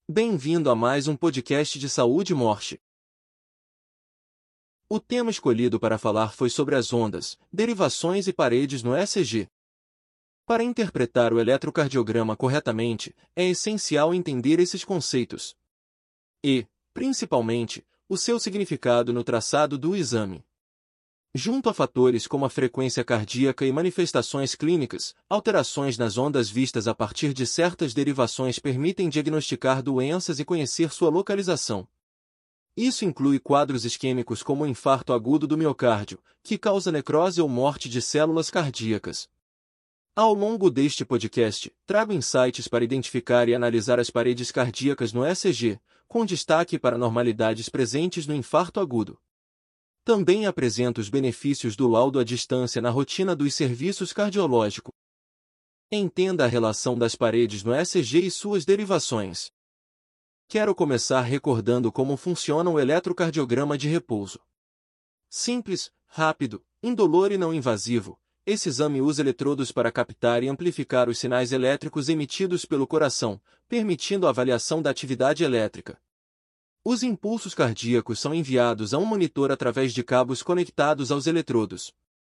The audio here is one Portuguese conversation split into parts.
Bem-vindo a mais um podcast de saúde e morte. O tema escolhido para falar foi sobre as ondas, derivações e paredes no ECG. Para interpretar o eletrocardiograma corretamente, é essencial entender esses conceitos e, principalmente, o seu significado no traçado do exame. Junto a fatores como a frequência cardíaca e manifestações clínicas, alterações nas ondas vistas a partir de certas derivações permitem diagnosticar doenças e conhecer sua localização. Isso inclui quadros isquêmicos como o infarto agudo do miocárdio, que causa necrose ou morte de células cardíacas. Ao longo deste podcast, trago insights para identificar e analisar as paredes cardíacas no ECG, com destaque para anormalidades presentes no infarto agudo. Também apresento os benefícios do laudo à distância na rotina dos serviços cardiológicos. Entenda a relação das paredes no ECG e suas derivações. Quero começar recordando como funciona o eletrocardiograma de repouso. Simples, rápido, indolor e não invasivo, esse exame usa eletrodos para captar e amplificar os sinais elétricos emitidos pelo coração, permitindo a avaliação da atividade elétrica. Os impulsos cardíacos são enviados a um monitor através de cabos conectados aos eletrodos.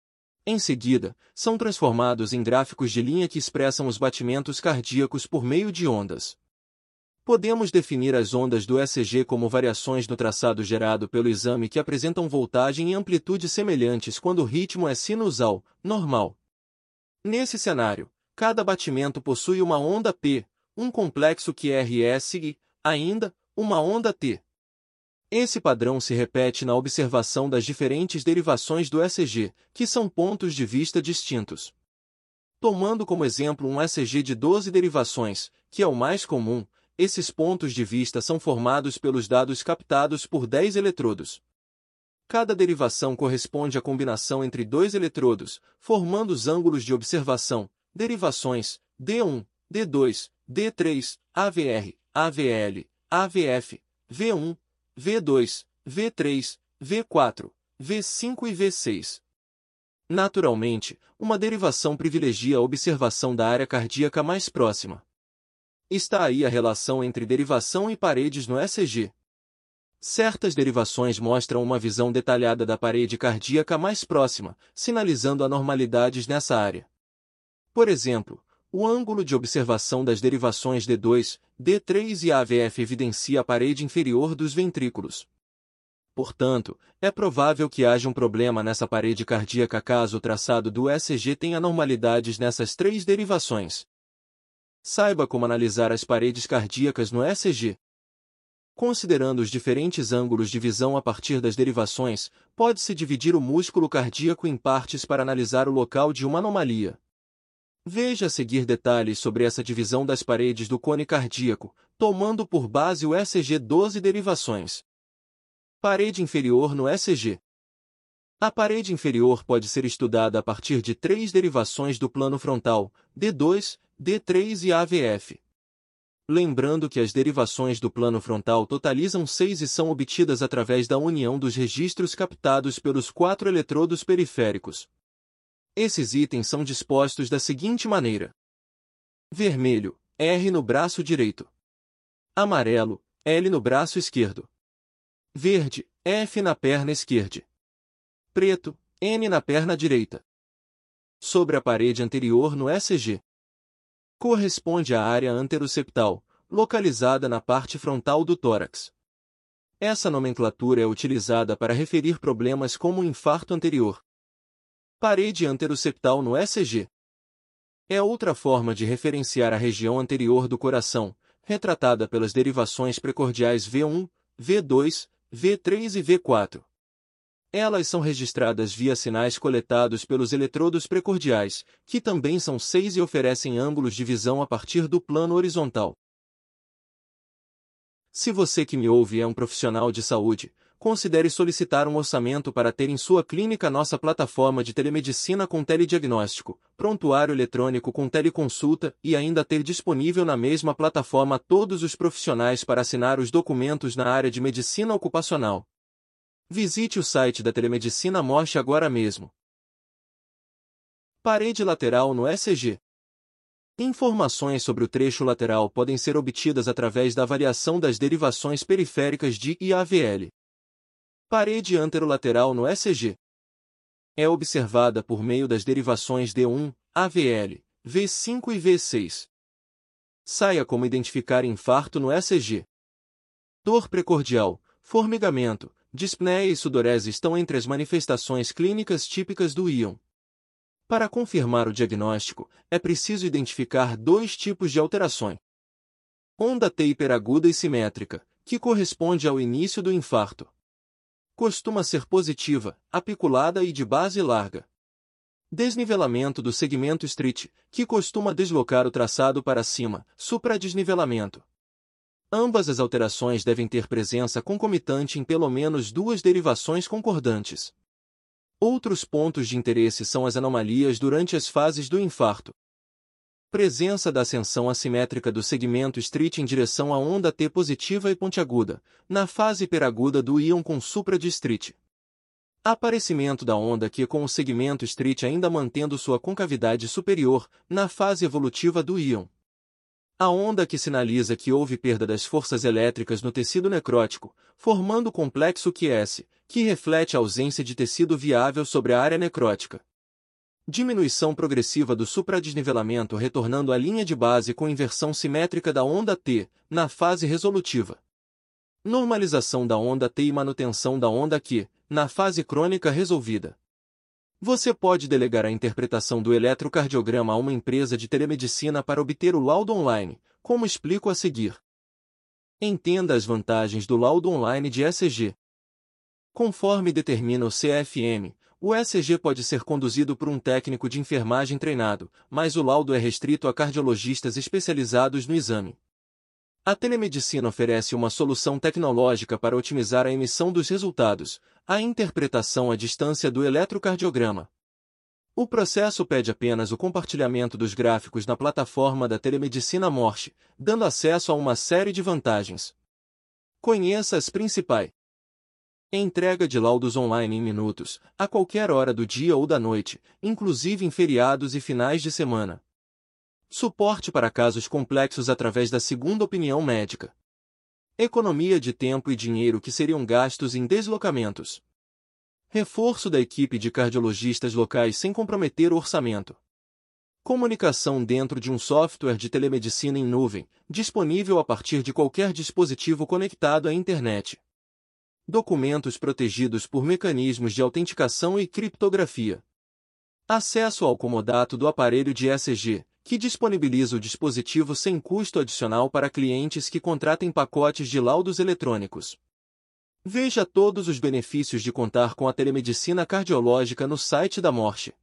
Em seguida, são transformados em gráficos de linha que expressam os batimentos cardíacos por meio de ondas. Podemos definir as ondas do ECG como variações no traçado gerado pelo exame que apresentam voltagem e amplitude semelhantes quando o ritmo é sinusal, normal. Nesse cenário, cada batimento possui uma onda P, um complexo QRS e, ainda, uma onda T. Esse padrão se repete na observação das diferentes derivações do ECG, que são pontos de vista distintos. Tomando como exemplo um ECG de 12 derivações, que é o mais comum, esses pontos de vista são formados pelos dados captados por 10 eletrodos. Cada derivação corresponde à combinação entre dois eletrodos, formando os ângulos de observação, derivações, D1, D2, D3, AVR, AVL, AVF, V1, V2, V3, V4, V5 e V6. Naturalmente, uma derivação privilegia a observação da área cardíaca mais próxima. Está aí a relação entre derivação e paredes no ECG. Certas derivações mostram uma visão detalhada da parede cardíaca mais próxima, sinalizando anormalidades nessa área. Por exemplo, o ângulo de observação das derivações D2, D3 e AVF evidencia a parede inferior dos ventrículos. Portanto, é provável que haja um problema nessa parede cardíaca caso o traçado do ECG tenha anormalidades nessas três derivações. Saiba como analisar as paredes cardíacas no ECG. Considerando os diferentes ângulos de visão a partir das derivações, pode-se dividir o músculo cardíaco em partes para analisar o local de uma anomalia. Veja a seguir detalhes sobre essa divisão das paredes do cone cardíaco, tomando por base o ECG 12 derivações. Parede inferior no ECG. A parede inferior pode ser estudada a partir de três derivações do plano frontal, D2, D3 e AVF. Lembrando que as derivações do plano frontal totalizam 6 e são obtidas através da união dos registros captados pelos 4 eletrodos periféricos. Esses itens são dispostos da seguinte maneira: vermelho, R no braço direito. Amarelo, L no braço esquerdo. Verde, F na perna esquerda. Preto, N na perna direita. Sobre a parede anterior no ECG. Corresponde à área anteroseptal, localizada na parte frontal do tórax. Essa nomenclatura é utilizada para referir problemas como o infarto anterior. Parede anteroseptal no ECG. É outra forma de referenciar a região anterior do coração, retratada pelas derivações precordiais V1, V2, V3 e V4. Elas são registradas via sinais coletados pelos eletrodos precordiais, que também são 6 e oferecem ângulos de visão a partir do plano horizontal. Se você que me ouve é um profissional de saúde, considere solicitar um orçamento para ter em sua clínica nossa plataforma de telemedicina com telediagnóstico, prontuário eletrônico com teleconsulta e ainda ter disponível na mesma plataforma todos os profissionais para assinar os documentos na área de medicina ocupacional. Visite o site da Telemedicina Morte agora mesmo. Parede lateral no ECG. Informações sobre o trecho lateral podem ser obtidas através da avaliação das derivações periféricas de IAVL. Parede anterolateral no ECG é observada por meio das derivações D1, AVL, V5 e V6. Saia como identificar infarto no ECG. Dor precordial, formigamento, dispneia e sudorese estão entre as manifestações clínicas típicas do íon. Para confirmar o diagnóstico, é preciso identificar dois tipos de alterações. Onda T hiperaguda e simétrica, que corresponde ao início do infarto. Costuma ser positiva, apiculada e de base larga. Desnivelamento do segmento street, que costuma deslocar o traçado para cima, supradesnivelamento. Ambas as alterações devem ter presença concomitante em pelo menos duas derivações concordantes. Outros pontos de interesse são as anomalias durante as fases do infarto. Presença da ascensão assimétrica do segmento street em direção à onda T positiva e pontiaguda, na fase hiperaguda do íon com supra de street. Aparecimento da onda Q com o segmento street ainda mantendo sua concavidade superior, na fase evolutiva do íon. A onda que sinaliza que houve perda das forças elétricas no tecido necrótico, formando o complexo QS, que reflete a ausência de tecido viável sobre a área necrótica. Diminuição progressiva do supradesnivelamento retornando à linha de base com inversão simétrica da onda T, na fase resolutiva. Normalização da onda T e manutenção da onda Q, na fase crônica resolvida. Você pode delegar a interpretação do eletrocardiograma a uma empresa de telemedicina para obter o laudo online, como explico a seguir. Entenda as vantagens do laudo online de ECG. Conforme determina o CFM, o ECG pode ser conduzido por um técnico de enfermagem treinado, mas o laudo é restrito a cardiologistas especializados no exame. A telemedicina oferece uma solução tecnológica para otimizar a emissão dos resultados, a interpretação à distância do eletrocardiograma. O processo pede apenas o compartilhamento dos gráficos na plataforma da telemedicina Morse, dando acesso a uma série de vantagens. Conheça as principais. Entrega de laudos online em minutos, a qualquer hora do dia ou da noite, inclusive em feriados e finais de semana. Suporte para casos complexos através da segunda opinião médica. Economia de tempo e dinheiro que seriam gastos em deslocamentos. Reforço da equipe de cardiologistas locais sem comprometer o orçamento. Comunicação dentro de um software de telemedicina em nuvem, disponível a partir de qualquer dispositivo conectado à internet. Documentos protegidos por mecanismos de autenticação e criptografia. Acesso ao comodato do aparelho de ECG, que disponibiliza o dispositivo sem custo adicional para clientes que contratem pacotes de laudos eletrônicos. Veja todos os benefícios de contar com a telemedicina cardiológica no site da Morse.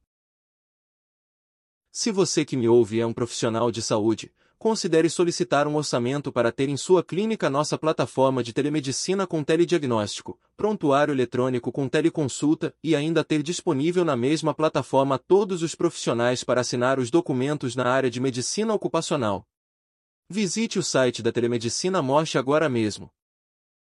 Se você que me ouve é um profissional de saúde, considere solicitar um orçamento para ter em sua clínica nossa plataforma de telemedicina com telediagnóstico, prontuário eletrônico com teleconsulta e ainda ter disponível na mesma plataforma todos os profissionais para assinar os documentos na área de medicina ocupacional. Visite o site da Telemedicina Morse agora mesmo.